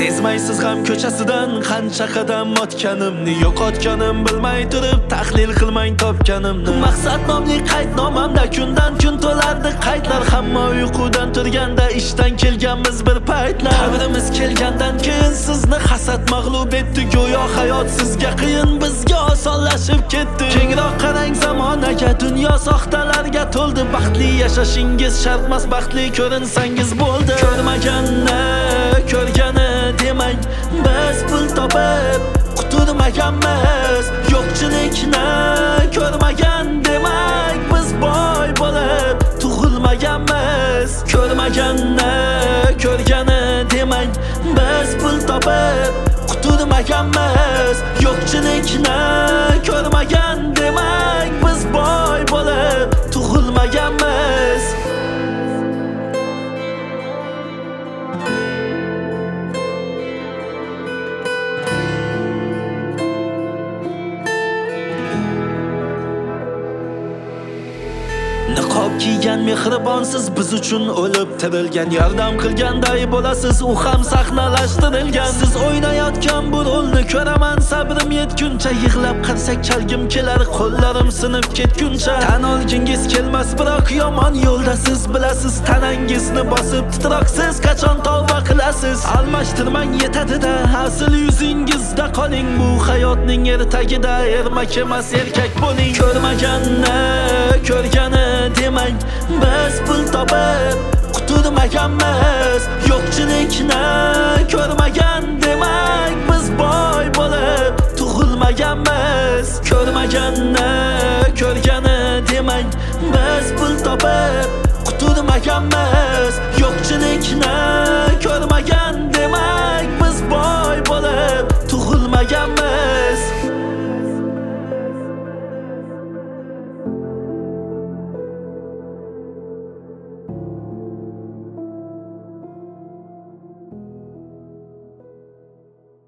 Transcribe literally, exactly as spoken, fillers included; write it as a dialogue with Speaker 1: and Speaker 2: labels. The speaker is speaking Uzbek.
Speaker 1: Sezmaysiz ham ko'chasidan qancha qadam o'tganimni, yo'qotganim bilmay turib tahlil qilmang topganimni. Maqsad nomli qaydnomamda kundan kun to'lardi qaydlar, hamma uyqudan turganda ishdan kelganmiz bir paytlar. Tabrimiz kelgandan keyin sizni hasad mag'lub etdi, go'yo hayot sizga qiyin, bizga osonlashib ketdi. Kengroq qarang zamonaga, dunyo soxtalarga to'ldi. Baxtli yashashingiz shartmas, baxtli ko'rinsangiz bo'ldi. Ko'rmaganni ko'rgani demang, biz pul topib quturmaganmiz. Yo'qchilikni ko'rmagan demak, biz boy bo'lib tug'ilmaganmiz. Ko'rmaganni ko'rgani demang, biz pul topib quturmaganmiz. Yo'qchilikni ko'rmagan demak, biz boy bo'lib tug'ilmaganmiz. Niqob kiygan mehribonsiz, biz uchun o'lib tirilgan. Yordam qilganday bo'lasiz, u ham sahnalashtirilgan. Siz o'ynayotgan bu rolni ko'raman sabrim yetguncha. Yig'lab qarsak chalgim kelar, qo'llarim sinib ketguncha. Tan olgingiz kelmas, biroq yomon yo'lda siz bilasiz. Tanangizni bosib titroqsiz qachon tavba qilasiz. Almashtirmang yetadi-da, asl yuzingizda qoling. Bu hayotning ertagida ermak emas, erkak bo'ling. Ko'rmaganni ko'rgani demang, biz pul topib quturmaganmiz. Yo'qchilikni ko'rmagan demak, biz boy bo'lib tug'ilmaganmiz. Ko'rmaganni ko'rgani demang, biz pul topib quturmaganmiz. Yo'qchilikni ko'rmagan demak, biz boy bo'lib tug'ilmaganmiz.